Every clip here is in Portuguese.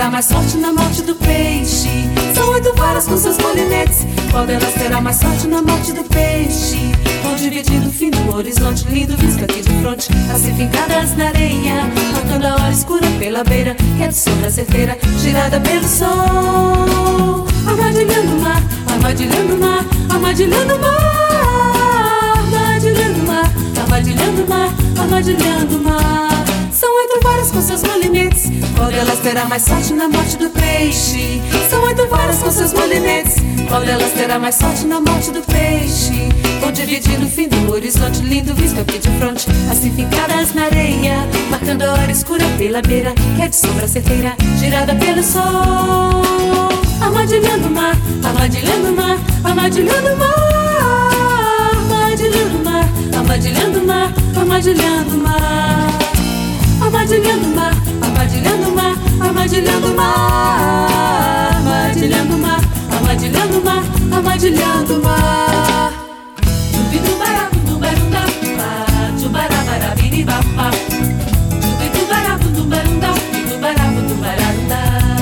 terá mais sorte na morte do peixe? São 8 varas com seus molinetes. Qual delas terá mais sorte na morte do peixe? Vão dividindo o fim do horizonte, lindo visto aqui de fronte, assim fincadas na areia, marcando a hora escura pela beira, que é de sombra certeira, girada pelo sol. Armadilhando o mar, armadilhando o mar, armadilhando o mar, armadilhando o mar, armadilhando o mar, armadilhando o mar. São 8 varas com seus molinetes. Qual delas terá mais sorte na morte do peixe? São 8 varas com seus molinetes. Qual delas terá mais sorte na morte do peixe? Vão dividindo o fim do horizonte, lindo visto aqui de fronte, assim fincadas na areia, marcando a hora escura pela beira, que é de sombra certeira, girada pelo sol. Armadilhando o mar, armadilhando o mar, armadilhando o mar, armadilhando o mar, armadilhando o mar, armadilhando o mar. Armadilhando o mar, armadilhando o mar, armadilhando o mar, armadilhando o mar, armadilhando o mar, armadilhando o mar. Jubidubarabundubarunda, jubarabarabiribapa, jubidubarabundubarunda, jubidubarabundubaranda,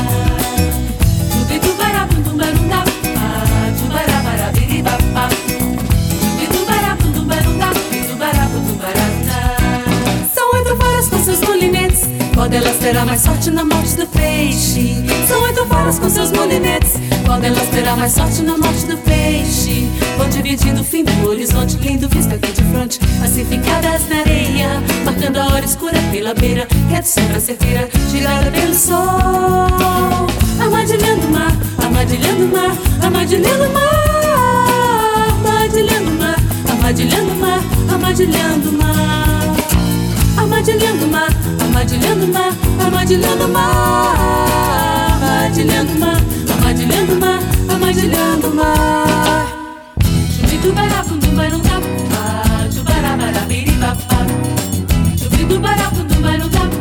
jubidubarabundubarunda, jubarabarabiribapa, jubidubarabundubarunda, jubidubarabundubaranda. São 8 varas com seus molinetes. Qual delas terá mais sorte na morte do peixe? São 8 varas com seus molinetes. Qual delas terá mais sorte na morte do peixe? Vão dividindo o fim do horizonte, lindo visto aqui de fronte, assim fincadas na areia, marcando a hora escura pela beira, que é de sombra certeira, girada pelo sol. Armadilhando o mar, armadilhando o mar, armadilhando o mar, armadilhando o mar, armadilhando o mar, armadilhando o mar. Armadilhando o mar, armadilhando o mar, armadilhando o mar, armadilhando o mar, armadilhando o mar, armadilhando o mar. Jubidubarabundubarunda, jubarabarabiribapa, jubidubarabundubarunda,